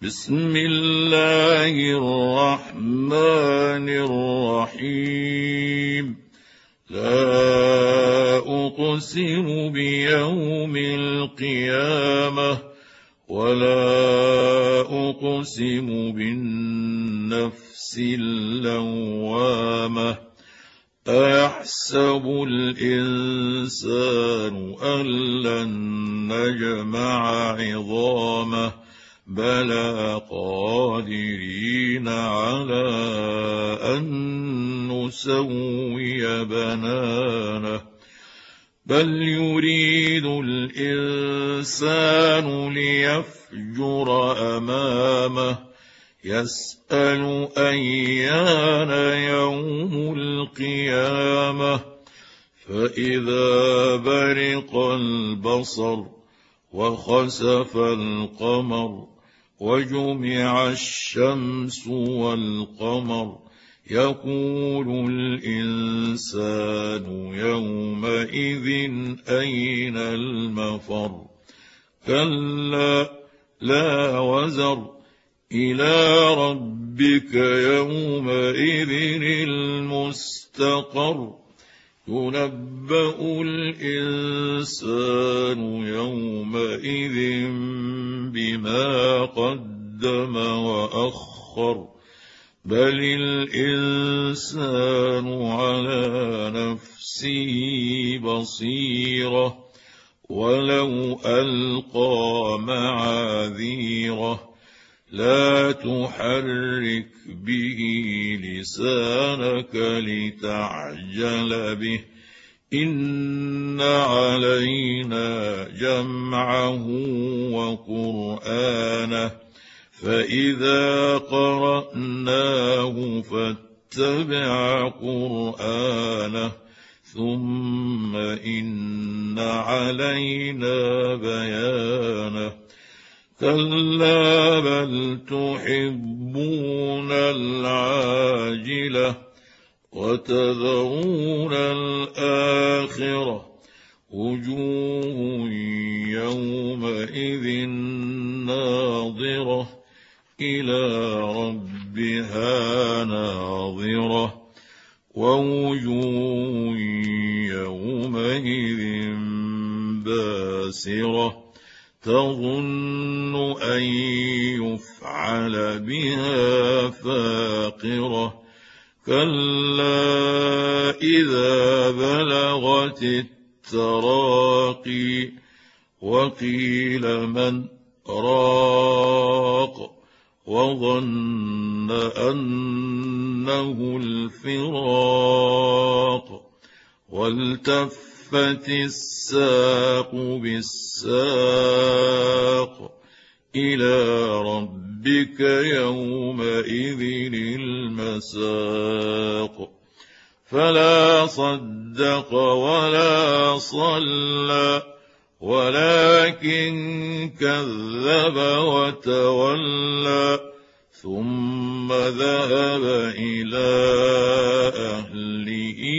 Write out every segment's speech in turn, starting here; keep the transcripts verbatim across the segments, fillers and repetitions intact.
بسم الله الرحمن الرحيم. لا أقسم بيوم القيامة ولا أقسم بالنفس اللوامة. أيحسب الإنسان أن لن نجمع عظامه بلى قادرين على أن نسوي بنانه بل يريد الإنسان ليفجر أمامه يسأل أيان يوم القيامة فإذا برق البصر وخسف القمر وجمع الشمس والقمر يقول الإنسان يومئذ أين المفر. كلا لا وزر إلى ربك يومئذ المستقر. ينبأ الإنسان يومئذ بما قدم وأخر بل الإنسان على نفسه بصيرة ولو ألقى معاذيره. لا تحرك به لسانك لتعجل به إن علينا جمعه وقرآنه فإذا قرأناه فاتبع قرآنه ثم إن علينا بيانه. كلا بل تحبون العاجلة وتذرون الآخرة وجوه يومئذ ناظرة إلى ربها ناظرة ووجوه يومئذ باسرة تظن أن يفعل بها فاقرة. كلا إذا بلغت التراقي وقيل من راق وظن أنه الفراق والتفت الساق بالساق إلى ربك يومئذ المساق. فلا صدق ولا صلى ولكن كذب وتولى ثم ذهب إلى أهله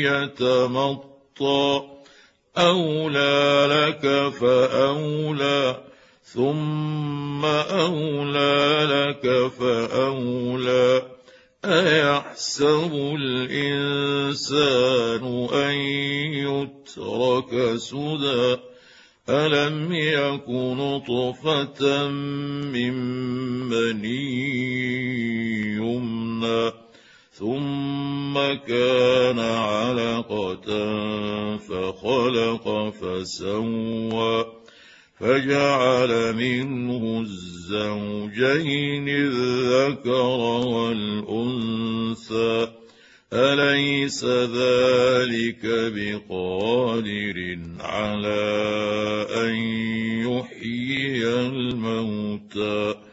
يتمطى. أولى لك فأولى ثم أولى لك فأولى. أيحسب الإنسان أن يترك سدى ألم يك نطفة من مني يمنى ثم كان علقة فخلق فسوى فجعل منه الزوجين الذكر والأنثى أليس ذلك بقادر على أن يحيي الموتى